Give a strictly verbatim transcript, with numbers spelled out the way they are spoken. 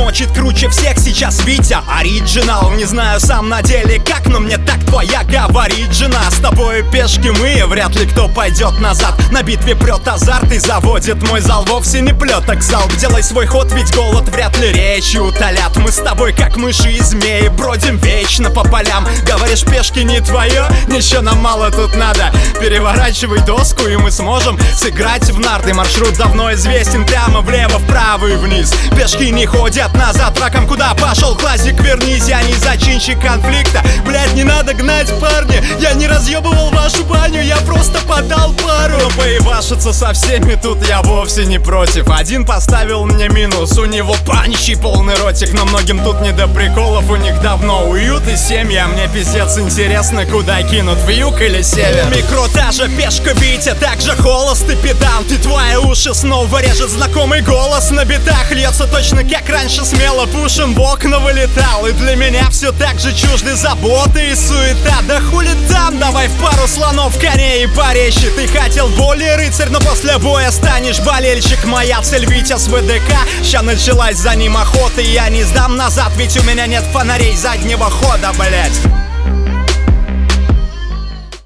дрочит круче всех сейчас Витя Оригинал, не знаю сам на деле как, но мне так твоя говорит жена. С тобой пешки мы, вряд ли кто пойдет назад. На битве прет азарт и заводит мой зал. Вовсе не плеток залп, делай свой ход, ведь голод вряд ли речи утолят. Мы с тобой как мыши и змеи бродим вечно по полям. Говоришь, пешки не твое, ничего нам мало тут надо. Переворачивай доску и мы сможем сыграть в нарды. Маршрут давно известен, прямо влево, вправо и вниз. Пешки не ходят назад, раком куда пошел классик, вернись. Я не зачинщик конфликта, блять, не надо гнать, парни. Я не разъебывал вашу баню, я просто подал пару. Но поебашиться со всеми тут я вовсе не против. Один поставил мне минус, у него панчи полный ротик. Но многим тут не до приколов, у них давно уют и семья. Мне пиздец интересно, куда кинут, в юг или север. Микро та же пешка Витя, так же холост и педант. И твои уши снова режет знакомый голос. На битах льется точно как раньше, смело пушим в окна вылетал. И для меня все так же чужды заботы и суета. Да хули там, давай в пару слонов, коней и порещи. Ты хотел более рыцарь, но после боя станешь болельщик. Моя цель Витя с ВДК, ща началась за ним охота. И я не сдам назад, ведь у меня нет фонарей заднего хода, блять.